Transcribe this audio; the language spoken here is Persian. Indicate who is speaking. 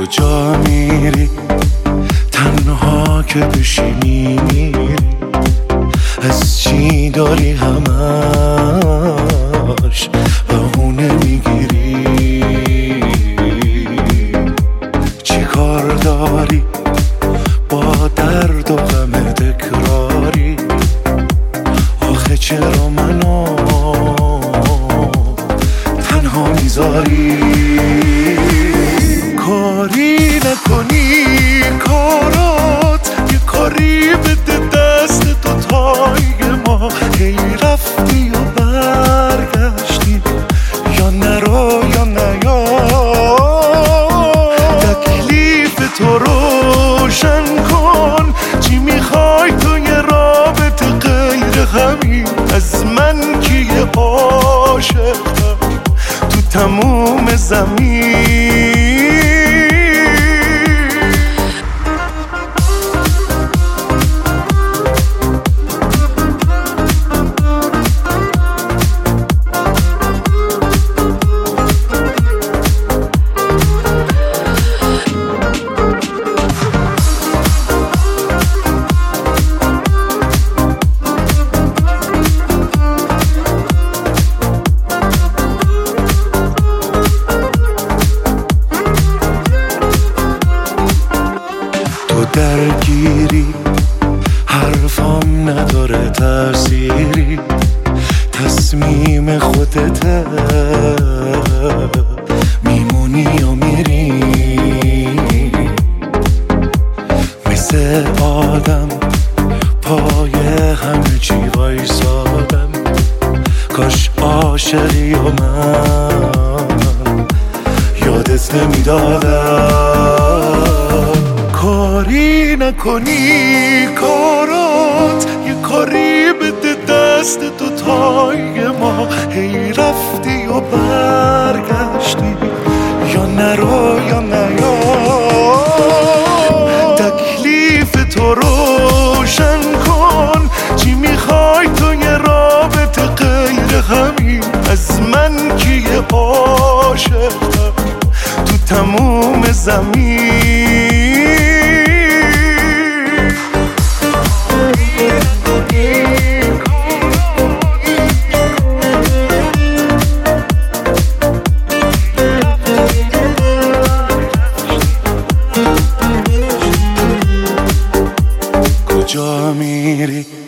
Speaker 1: کجا میری تنها که بشینی میری، از چی داری همش بهونه میگیری، چی کار داری با درد و غم تکراری، آخه چرا منو تنها میذاری؟ کاری نکنی کارات یه کاری بده دست تو تای ما، هی رفتی و برگشتی یا نرو یا نیا، تکلیف تو روشن کن، چی میخوای تو یه رابطه غیر همین؟ از من کیه عاشقم تو تموم زمین؟ تو درگیری حرفام نداره تأثیری، تصمیم خودته میمونی یا میری، مثل آدم پای همه چی وایسادم، کاش عاشقی و من یادت نمیدادم. کاری نکنی کارات یه کاری بده دست تو تای ما، هی رفتی و برگشتی یا نرو یا نیا، تکلیف تو روشن کن، چی میخوای تو یه رابطه غیر همین؟ از من کیه عاشقم تو تموم زمین؟ کجا میری